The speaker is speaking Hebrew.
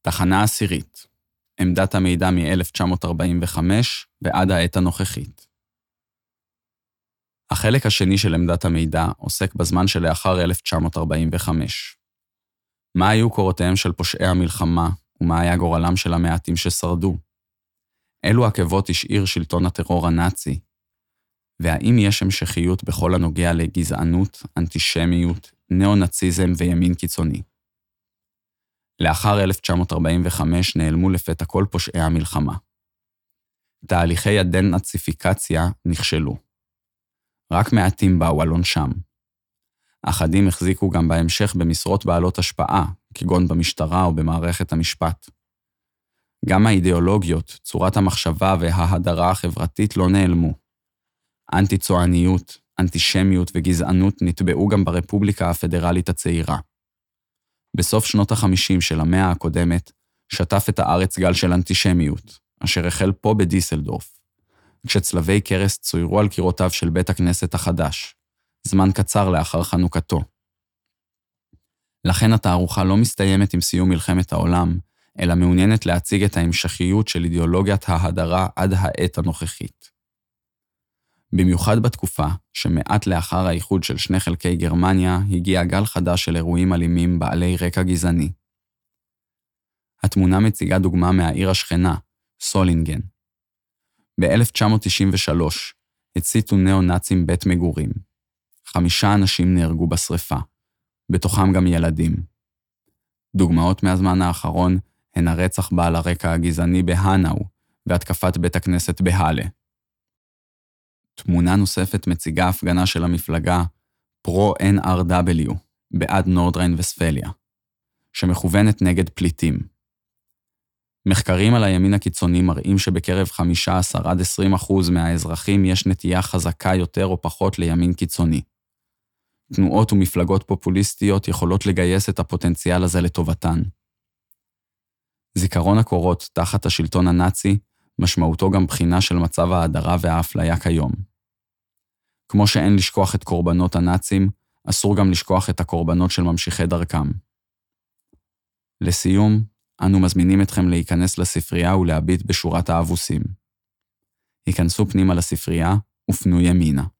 תחנה עשירית. עמדת המידע מ-1945 ועד העת הנוכחית. החלק השני של עמדת המידע עוסק בזמן שלאחר 1945. מה היו קורותיהם של פושעי המלחמה, ומה היה גורלם של המעטים ששרדו? אילו עקבות השאיר שלטון הטרור הנאצי? והאם יש המשכיות בכל הנוגע לגזענות, אנטישמיות, ניאו-נאציזם וימין קיצוני? לאחר 1945 נעלמו לפתע כל פושעי המלחמה. תהליכי הדנאציפיקציה נכשלו. רק מעטים באו על עונשם. אחדים החזיקו גם בהמשך במשרות בעלות השפעה, כגון במשטרה או במערכת המשפט. גם האידיאולוגיות, צורת המחשבה וההדרה החברתית לא נעלמו. אנטי-צועניות, אנטישמיות וגזענות נטבעו גם ברפובליקה הפדרלית הצעירה. בסוף שנות ה-50 של המאה הקודמת, שטף את הארץ גל של אנטישמיות, אשר החל פה בדיסלדורף, כשצלבי קרס צוירו על קירותיו של בית הכנסת החדש, זמן קצר לאחר חנוכתו. לכן התערוכה לא מסתיימת עם סיום מלחמת העולם, אלא מעוניינת להציג את ההמשכיות של אידיאולוגיית ההדרה עד העת הנוכחית. במיוחד בתקופה שמעט לאחר האיחוד של שני חלקי גרמניה, הגיע גל חדש של אירועים אלימים בעלי רקע גזעני. התמונה מציגה דוגמה מהעיר השכנה, סולינגן. ב-1993 הציתו ניאו-נאצים בית מגורים. 5 אנשים נהרגו בשריפה, בתוכם גם ילדים. דוגמאות מהזמן האחרון הן הרצח בעל הרקע הגזעני בהנאו והתקפת בית הכנסת בהלה. תמונה נוספת מציגה הפגנה של המפלגה פרו-NRW בעד נורדריין וספליה, שמכוונת נגד פליטים. מחקרים על הימין הקיצוני מראים שבקרב 15-20% מהאזרחים יש נטייה חזקה יותר או פחות לימין קיצוני. תנועות ומפלגות פופוליסטיות יכולות לגייס את הפוטנציאל הזה לטובתן. זיכרון הקורות תחת השלטון הנאצי משמעותו גם בחינה של מצב ההדרה והאפליה כיום. כמו שאין לשכוח את קורבנות הנאצים, אסור גם לשכוח את הקורבנות של ממשיכי דרכם. לסיום, אנו מזמינים אתכם להיכנס לספרייה ולהביט בשורת האבוסים. היכנסו פנימה לספרייה ופנו ימינה.